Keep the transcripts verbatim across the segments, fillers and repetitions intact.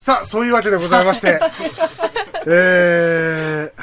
さあ、そういうわけでございまして、えー、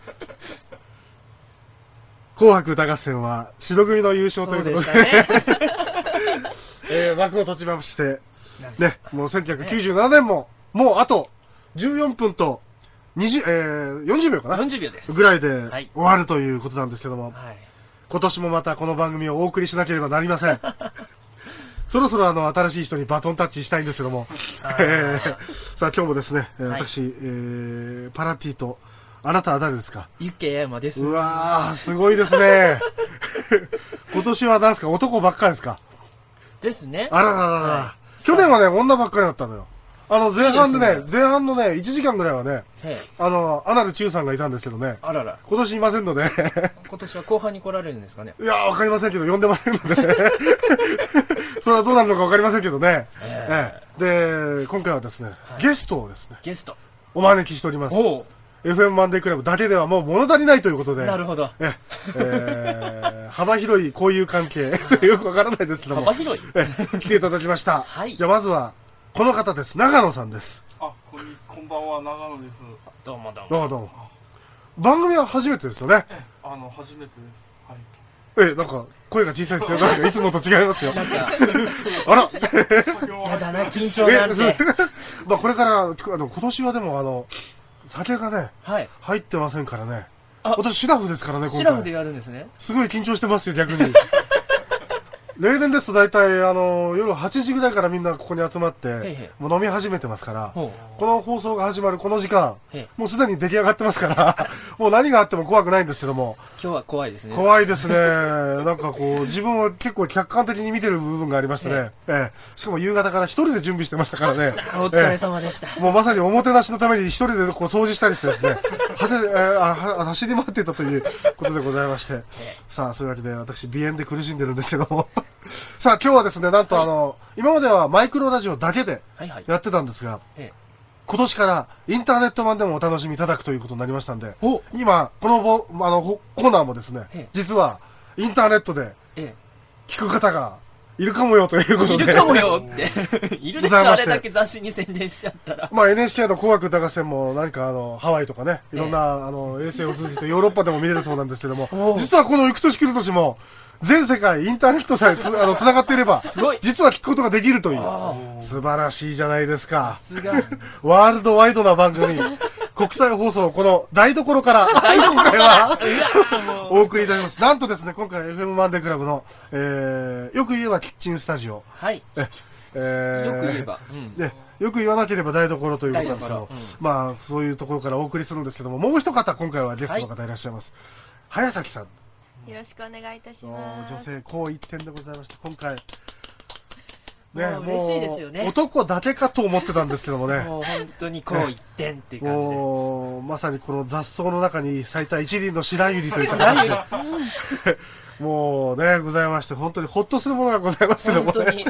紅白歌合戦は白組の優勝ということで、 そうでしたねえー、幕を閉じまして、ね、もうせんきゅうひゃくきゅうじゅうななねんも、もうあとじゅうよんぷんとにじゅう、えー、よんじゅうびょうかなよんじゅうびょうですぐらいではい終わるということなんですけども、 はい、 今年もまたこの番組をお送りしなければなりません。そろそろあの新しい人にバトンタッチしたいんですけども、えー、さあ今日もですね、はい、私、えー、パラティと、あなたは誰ですか？ ユッケヤマです。 うわー、すごいですね。今年は何ですか、男ばっかりですか？ ですね。 あらららら、はい、去年はね、女ばっかりだったのよ。あの前半でね、いいでね前半のね、いちじかんぐらいはね、あの、アナルチューさんがいたんですけどね、 あらら、 今年いませんので、 今年は後半に来られるんですかね。 いやー、わかりませんけど、呼んでませんので、それはどうなるのかわかりませんけどね、えー、で、今回はですね、はい、ゲストをですね、 ゲストお招きしております。エフエム マンデークラブだけではもう物足りないということで、 なるほど、 え、えー、幅広い交友関係よくわからないですけども、 幅広いえ来ていただきました、はい、じゃあまずはこの方です。長野さんです。 あ、こんにこんばんは、長野です。 どうもどうもどうもどうも。番組は初めてですよね。 あの初めてです。はい。 え、なんか声が小さいですよ。なんかいつもと違いますよ。 なんかあら、 やだな、緊張なんて。 まあこれからあの今年はでもあの酒がね、はい、入ってませんからね。私シラフですからね、今回。 シラフでやるんですね。 すごい緊張してますよ、逆に。例年ですと大体あの夜はちじぐらいからみんなここに集まってへいへいもう飲み始めてますから、この放送が始まるこの時間、もうすでに出来上がってますからもう何があっても怖くないんですけども、 今日は怖いですね。 怖いですね。なんかこう自分は結構客観的に見てる部分がありましてね、ええ、しかも夕方から一人で準備してましたからね。 お疲れ様でした、 ええ、もうまさにおもてなしのために一人でこう掃除したりしてですねはせ、えー、あは走り回っていたということでございまして、さあそういうわけで私鼻炎で苦しんでるんですけどもさあ今日はですね、なんとあの、はい、今まではマイクロラジオだけでやってたんですが、はいはい、今年からインターネット版でもお楽しみいただくということになりましたんで、今このボあのコーナーもですね、実はインターネットで聞く方がいるかもよということで、 いるかもよっているでしょ、あれだけ雑誌に宣伝しちゃったら。 まあ エヌエイチケー の紅白歌合戦も何かあのハワイとかね、いろんなあの衛星を通じてヨーロッパでも見れるそうなんですけども、実はこの行く年来る年も全世界インターネットさえつあのつながっていれば実は聞くことができるという素晴らしいじゃないですか。ワールドワイドな番組、国際放送、この台所から今回はお送りいたします。なんとですね、今回 エフエム マンデークラブの、えー、よく言えばキッチンスタジオ、はい、ええー、よく言えば、うん、ね、よく言わなければ台所ということなんですけど、うん、まあそういうところからお送りするんですけども、もう一方今回はゲストの方いらっしゃいます、はい、早崎さん、 よろしくお願いいたします。 女性こう一点でございまして、今回ね、もう嬉しいですよね。 男だけかと思ってたんですけどもね、 もう本当にこう一点っていう感じで、 もうまさにこの雑草の中に咲いた一輪の白百合という感じでもうねございまして、本当にほっとするものがございますけどもね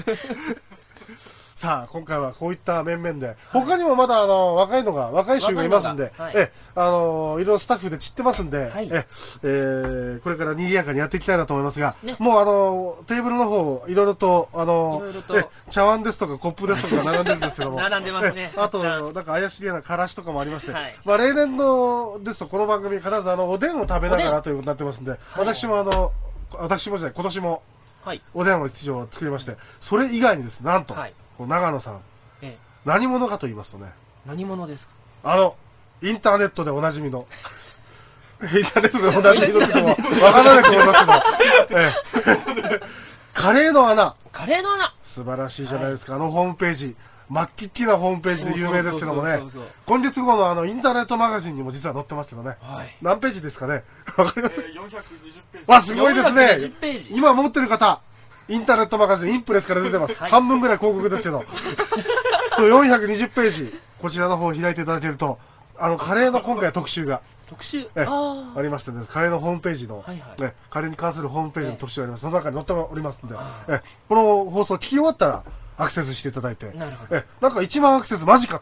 さあ今回はこういった面々で、はい、他にもまだあの若いのが若い衆がいますんで、はい、えあのいろいろスタッフで散ってますんで、はい、ええー、これから賑やかにやっていきたいなと思いますが、ね、もうあのテーブルの方いろいろとあのえ茶碗ですとかコップですとか並んでるんですけども並んでますね。 あとなんか怪しげなからしとかもありまして、はい、まあ例年のですとこの番組必ずあのおでんを食べながらということになってますんで、私もあの私もじゃない今年もおでんを一応作りまして、それ以外にですね、なんと、はい、長野さん、ええ、何者かと言いますとね、 何者ですか？ あのインターネットでおなじみのインターネットでおなじみのってもわからないと思いますけど、ええ、カレーの穴、 カレーの穴素晴らしいじゃないですか、はい、あのホームページ、末期っきなホームページで有名ですけどもね、今月号のあのインターネットマガジンにも実は載ってますけどね、はい、何ページですかね、わかります？ えー、よんひゃくにじゅうページ。 わ、すごいですね。今持ってる方、インターネットマガジンインプレスから出てます、はい、半分ぐらい広告ですけどそうよんひゃくにじゅうページ、こちらの方を開いていただけると、あのカレーの今回は特集が特集あ, ありましてね、カレーのホームページの、はいはい、ね、カレーに関するホームページの特集があります、その中に載っておりますので、えこの放送を聞き終わったらアクセスしていただいて、なるほど、えなんかいちまんアクセス間近という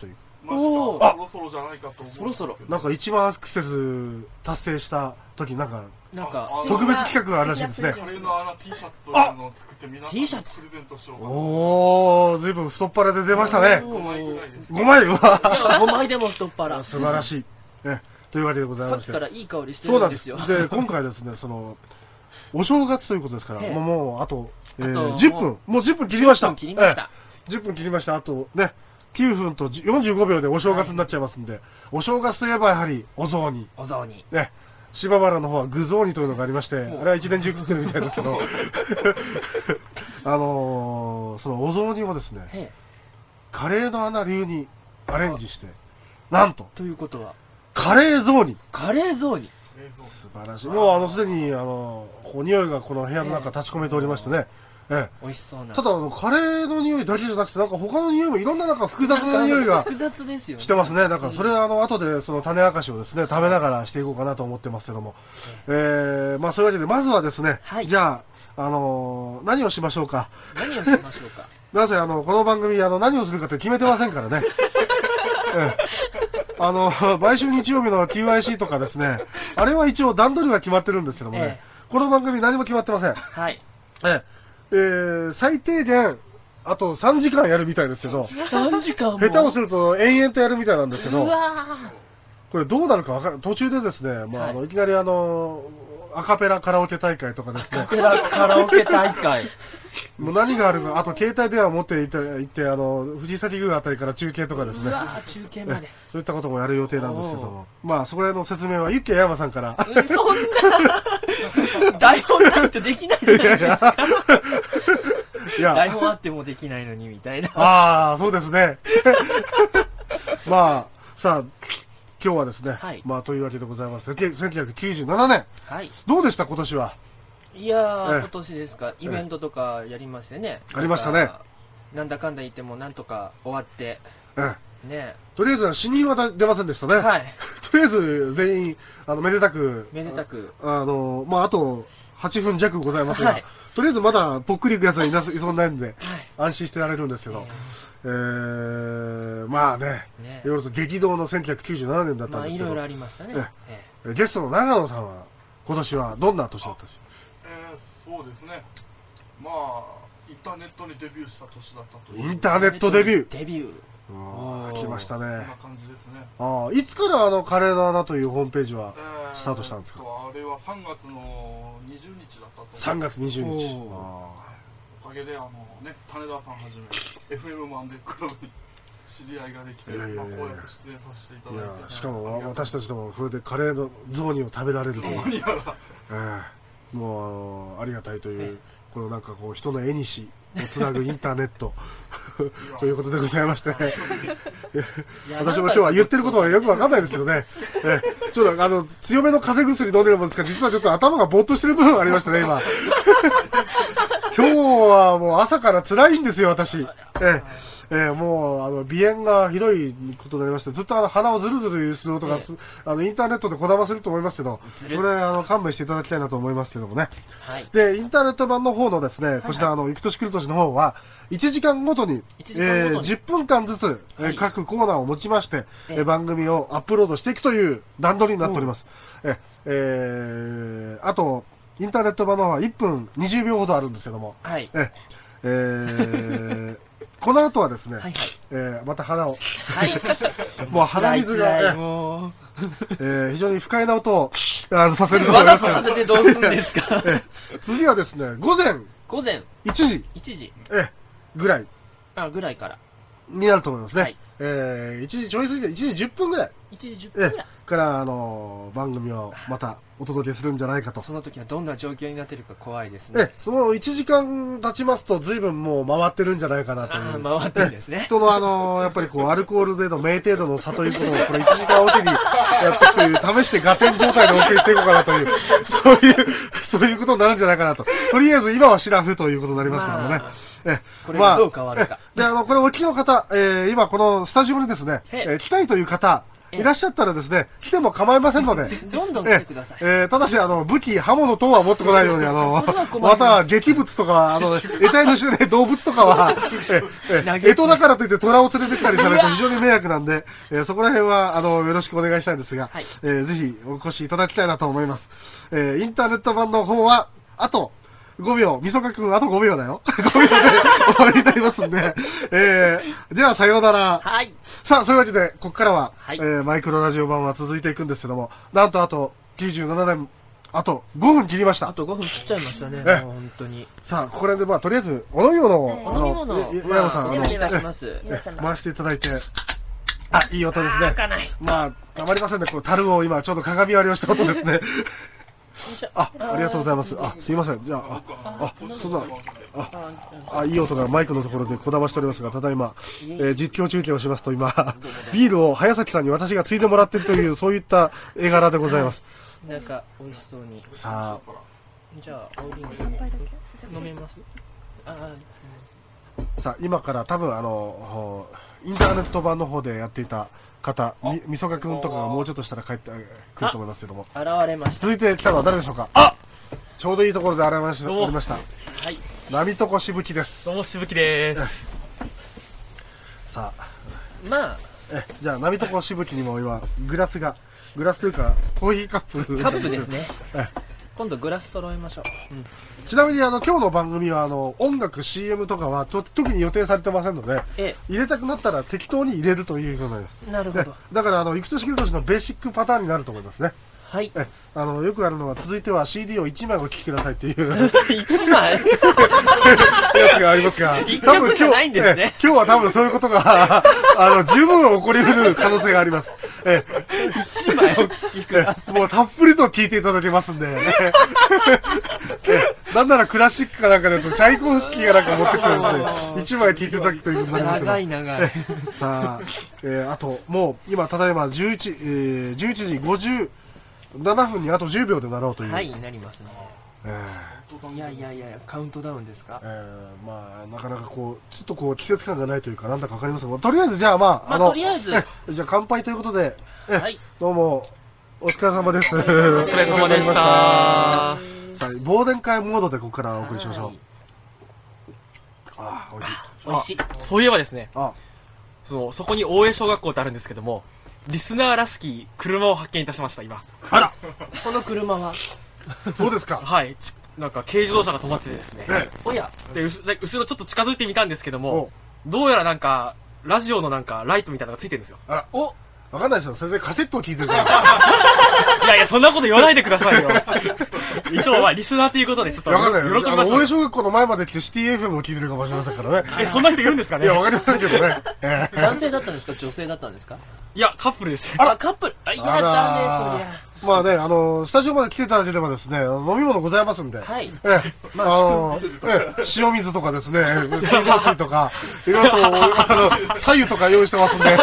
ました。そろそろじゃないかと思うんですけど。 そろそろ。 なんか一番アクセス達成した時なんか、 なんか特別企画があるらしいですね。 カレーの穴 T シャツというのを作って皆さんにプレゼントしようかな。 おー、ずいぶん太っ腹で出ましたね。 ごまいぐらいです。 ごまいはごまいでも太っ腹。 素晴らしい。ね、というわけでございまして。 さっきからいい香りしてるんですよ。 そうなんです。で、今回ですね、その、お正月ということですから、もう、もうあと、えー、 あとじゅっぷん、もうじゅっぷん切りました。 じゅっぷん切りました。 えー、じゅっぷん切りました。あとね、きゅうふんとよんじゅうごびょうでお正月になっちゃいますんで、はい、お正月といえばやはりお雑煮。 お雑煮。 ね。島原の方は具雑煮というのがありまして、あれは一年中食ってるみたいですけど、あのー、そのお雑煮をですね、カレーの穴流にアレンジして、なんと、 ということは、 カレー雑煮。 カレー雑煮。 素晴らしい。もうあのすでにあのお匂いがこの部屋の中立ち込めておりましてね。ええ、 美味しそうな。 ただあのカレーの匂いだけじゃなくてなんか他の匂いもいろんななんか複雑な匂いが複雑ですよね。 してますね。だからそれはあの後でその種明かしをですね食べながらしていこうかなと思ってますけども。ええ、まあそういうわけでまずはですね。はい、じゃああのー、何をしましょうか。 何をしましょうか。 なぜあのこの番組あの何をするかって決めてませんからね。ええ、あの毎週日曜日の キューアイシー とかですね、あれは一応段取りは決まってるんですけどもね、ええ、この番組何も決まってません。 はい。 えええー、最低限あとさんじかんやるみたいですけど、 さんじかんも下手をすると延々とやるみたいなんですけど、 うわこれどうなるかわからない。途中でですね、まあ、はい、あのいきなりあのアカペラカラオケ大会とかですね。 アカペラカラオケ大会。 もう何があるか、あと携帯電話を持っていって行ってあの藤崎宮あたりから中継とかですね。 うわ中継まで。 そういったこともやる予定なんですけども、まあそこら辺の説明はユッケヤマさんから。 そんな台本ないとできないじゃないですか。いや台本あってもできないのにみたいな。 ああそうですね。まあさあ今日はですね、はい、まあというわけでございます。せんきゅうひゃくきゅうじゅうななねん、はい、どうでした今年は。 いやー、今年ですか、イベントとかやりましてね。 ありましたね。 なんだかんだ言ってもなんとか終わって、 ええ、ね、とりあえず死人は出ませんでしたね。はい。とりあえず全員あのめでたく、 めでたく、 あのまああとはっぷん弱ございますが、はい、とりあえずまだぽっくりいくやつはいなすいそうないんで、はい、安心してられるんですけど、えー、まあね、ね、いろいろと激動のせんきゅうひゃくきゅうじゅうななねんだったんですけど、 まあいろいろありましたね。 ええ、ゲストの長野さんは今年はどんな年だったでしょうか。 えー、そうですね。まあインターネットにデビューした年だったと。 インターネットデビュー。 デビュー。 ああ来ましたね。 こんな感じですね。 ああいつからあのカレーの穴というホームページはスタートしたんですか。 えー、あれはさんがつのにじゅうにちだったと思う。 さんがつにじゅうにち。 あおかげであのね種田さんはじめ エフエム マンデークラブに知り合いができて、いやいやいや、まあ、こうやって出演させていただいて、いやしかも私たちともそれでカレーの雑煮を食べられるという、えー、もうありがたいという、このなんかこう人の絵にしをつなぐインターネットということでございまして、私も今日は言ってることはよくわかんないですけどね、えー、ちょっとあの強めの風邪薬飲んでるもんですから、実はちょっと頭がぼーっとしてる部分がありましたね今。今日はもう朝から辛いんですよ私。えーえー、もうあの鼻炎がひどいことになりまして、ずっとあの鼻をズルズルする音が、えー、あのインターネットでこだますると思いますけど、それあの勘弁していただきたいなと思いますけどもね、はい、でインターネット版の方のですね、はいはい、こちらあの行く年来る年の方はいちじかんごとに、えー、じゅっぷんかんずつ、はい、各コーナーを持ちまして、えー、番組をアップロードしていくという段取りになっております。ええー、あとインターネット版の方はいっぷんにじゅうびょうほどあるんですけども、はい、ええーこの後はですね、はいはい、えー、また鼻を、はい、もう鼻水が、ね、もうえー、非常に不快な音をあのさせると思います。 わざとさせてどうするんですか。 えー、次はですね、午前午前いちじいちじえー、ぐらいあぐらいからになると思いますね。はい、えー、いちじちょい過ぎていちじじゅっぷんぐらい。 いちじじゅっぷんぐらい。 から、あのー、番組をまたお届けするんじゃないかと。 その時はどんな状況になってるか怖いですね。 え、そのいちじかん経ちますと随分もう回ってるんじゃないかなという。 あ回ってるんですね。 人のあのー、やっぱりこう、アルコールでの酩程度の差ということを、これいちじかんおきにやっていくという、試してガテン状態でお送りしていこうかなという、そういう、そういうことになるんじゃないかなと。とりあえず今はシラフということになりますけどもね。まあ、 え、これがどう変わるか。 まあ、で、あの、これお聞きの方、えー、今このスタジオにですね、えー、来たいという方、 いらっしゃったらですね、来ても構いませんので。 どんどん来てください。 えー、ただし、あの、武器、刃物等は持ってこないように、あの、また、劇物とか、あの、得体の知れない動物とかは、え、え、干支だからといって虎を連れてきたりされると非常に迷惑なんで、えー、そこら辺は、あの、よろしくお願いしたいんですが、はい、えー、ぜひお越しいただきたいなと思います。えー、インターネット版の方は、あと、ごびょう、みそかくん、あとごびょうだよ。ごびょうで終わりになりますんで、えー、ではさようなら。 はい。 さあ、そういうわけで、ここからは、 はい、 えー、マイクロラジオ版は続いていくんですけども、なんとあと、きゅうじゅうななねん、あとごふん切りました。 あとごふん切っちゃいましたね、もう本当に。 さあ、ここら辺で、まあ、とりあえず、お飲み物を、 お飲み物を、 矢山さん、あの、 お願いします。 回していただいて、あ、いい音ですね。 開かない。 まあ、たまりませんね、この樽を今、ちょうど鏡割りをした音ですね。あ、ありがとうございます。あ、すいません。じゃあ、あ、あ、そんな、あ、あ、いい音がマイクのところでこだましておりますが、ただいま、えー、実況中継をしますと今、ビールを早崎さんに私がついでもらっているという、そういった絵柄でございます。 なんか、美味しそうに。 さあ。 じゃあ、青リンゴ飲めます？ああ、 さあ、今から多分あの、インターネット版の方でやっていた方、み、みそかくんとかがもうちょっとしたら帰ってくると思いますけども。 現れました。 続いて来たのは誰でしょうか。あ、ちょうどいいところで現れました。おりました。 はい。 波とこしぶきです。 どうもしぶきです。 さあ。 まあ。 え、じゃあ、波とこしぶきにも今、グラスが、グラスというか、コーヒーカップ。 カップですね。今度グラス揃えましょう。うん、 ちなみにあの今日の番組はあの音楽 シーエム とかはと特に予定されてませんので、ええ、入れたくなったら適当に入れるということになります。 なるほど。 だからあのいくとしきるとしのベーシックパターンになると思いますね。 はい。 えあのよくあるのは続いては シーディー をいちまいお聴きくださいっていういちまいやつがありますが、 多分今日、ね、 今日は多分そういうことがあの十分起こりうる可能性があります。えいちまいお聴きください。 もうたっぷりと聴いていただけますんで。えなんならクラシックかなんかだとチャイコフスキーがなんか持ってきてですね、いちまい聴いていただくということになりますけど。 長い長い。 さあ、えー、あともう今ただいまじゅういち、えー、じゅういちじごじゅうななふんにあとじゅうびょうでなろうという。 はい、なりますね。 えー、いやいやいやカウントダウンですか。 えー、まあなかなかこうちょっとこう季節感がないというかなんだかわかりませんが、とりあえずじゃあまあ、 まあ、あのとりあえずじゃあ乾杯ということで、え、 はい、 どうもお疲れ様です。お疲れ様でした。さあ忘年会モードでここからお送りしましょう。はい、ああ、美味しい。 美味しい。 そういえばですね、 あそのそこに大江小学校ってあるんですけども、リスナーらしき車を発見いたしました今。 あら、 その車はそうですか。 はい、なんか軽自動車が止まっててですね。 ねおやで後ろちょっと近づいてみたんですけども、どうやらなんかラジオのなんかライトみたいなのがついてるんですよ。 あら、お、わかんないですよ。それでカセットを聞いてるから。 いやいや、そんなこと言わないでくださいよ。一応、まあ、リスナーということで、ちょっと、 わかんない。 喜びました。 大江小学校の前まで来てシティ エフエム を聞いてるかもしれませんからね。 え、そんな人いるんですかね。 いや、わかりませんけどね。 えー、男性だったんですか、女性だったんですか。 いや、カップルです。 あら、カップル。あ、やだね、そりゃ。 まあね、あの、スタジオまで来ていただければですね、飲み物ございますんで。 はい。 え、まあ、あの、え、塩水とかですね、水道水とか、いろいろと、あの、左右とか用意してますんで。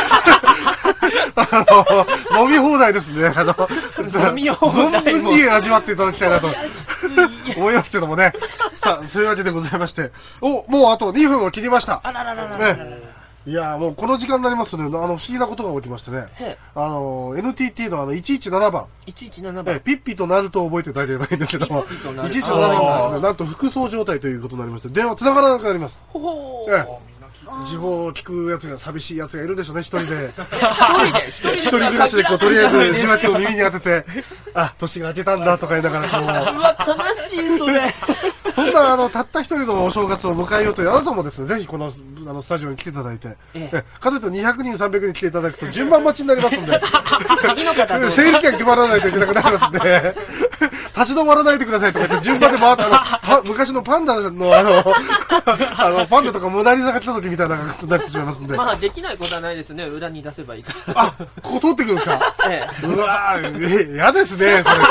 あの、飲み放題ですね。あの、 飲み放題。 存分に味わっていただきたいなと思いますけどもね。さあ、そういうわけでございまして。お、もうあとにふんを切りました。 あらららららら。 いやもうこの時間になりますとね、あの不思議なことが起きましてね、あの エヌティーティー のあのいちいちななばん、 いちいちななばん、 ピッピとなると覚えていただければいいんですけども、いちいちななばんがですね、なんと副操状態ということになりまして、電話繋がらなくなります。 ほええ時報を聞くやつが寂しいやつがいるでしょうね、一人で。 一人で、一人で。 一人暮らしでこう、とりあえず受話器を耳に当てて、あ、年が明けたんだとか言いながらこう。うわ、悲しい、それ。 そんな、あの、たった一人のお正月を迎えようというあなたもですね、ぜひこの、あの、スタジオに来ていただいて、ええ、かといってにひゃくにん、さんびゃくにん来ていただくと順番待ちになりますんで、 次の方整理券配らないといけなくなりますんで、立ち止まらないでくださいとか言って順番で回って、あの、昔のパンダの、あの、あの、パンダとかモナリザが来た時みたいなことになってしまいますんで。 まあ、できないことはないですね。裏に出せばいいから。 あ、ここ通ってくるんですか。 ええ。 うわぁ、え、嫌ですね、それ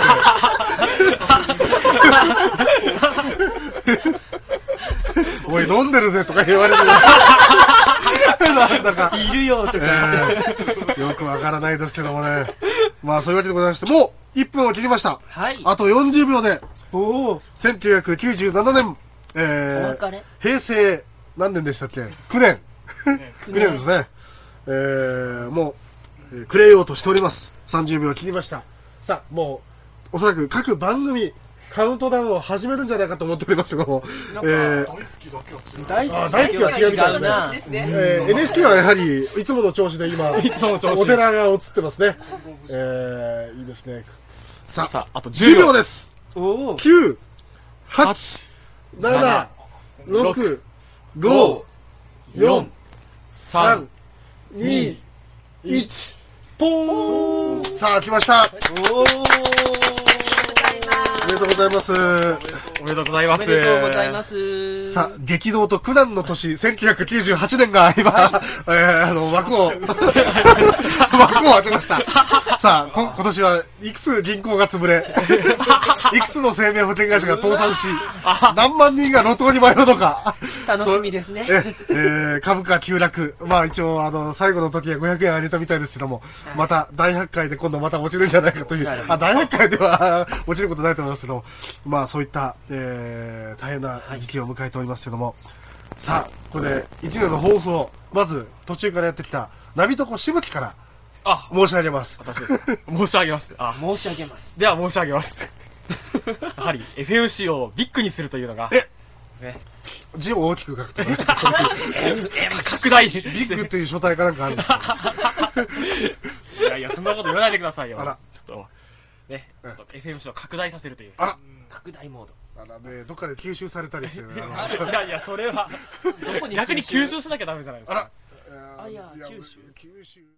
って。おい、飲んでるぜとか言われる。なんだか。 いるよとか、 えー。よくわからないですけどもね。まあ、そういうわけでございまして、もういっぷんを切りました。 はい。 あとよんじゅうびょうで、 おせんきゅうひゃくきゅうじゅうななねん、えー、 お別れ平成、何年でしたっけ ?きゅうねん。きゅうねんですね。えー、もう、 えー、くれようとしております。さんじゅうびょう切りました。さあ、もう、おそらく各番組、カウントダウンを始めるんじゃないかと思っておりますけども、 えー、大好きだけは違う。 大好き大好きは違うみたいですね。えー、エヌエイチケー はやはり、いつもの調子で今、いつもの調子お寺が映ってますね。えー、いいですね。さあ、さあ、あとじゅうびょうです。きゅう、はち、なな、ろく、ご、よん、さん、に、いち、ポーン。さあ、来ました。おめでとうございます。 おめでとうございます。 おめでとうございます。 さあ、激動と苦難の年、せんきゅうひゃくきゅうじゅうはちねんが今、はい、えー、あの、幕を、幕を開けました。さあ、こ今年はいくつ銀行が潰れ、いくつの生命保険会社が倒産し、何万人が路頭に迷うのか。 楽しみですね。 え、えー、株価急落。まあ一応、あの、最後の時はごひゃくえん上げたみたいですけども、はい、また大発会で今度また落ちるんじゃないかという、あ、大発会では落ちることないと思いますけど、まあそういった、えー、大変な時期を迎えておりますけども、はい、さあ、ここでいちねんの抱負を、まず途中からやってきた、ナビトコしぶきから、申し上げます。 私です。申し上げます。 あ、申し上げます。 では申し上げます。やはり エフエムシー をビッグにするというのが、 えね、 字を大きく書くとかね。 拡大ビッグっていう書体かなんかあるんですか。 いやいや、そんなこと言わないでくださいよ。 あら、 ちょっと、ね、ちょっと エフエムシー を拡大させるという。 あら、 拡大モード。 あらね、どっかで吸収されたりして、 いやいや、それは、逆に吸収しなきゃダメじゃないですか。 あら、 あ、いや、九州。 九州。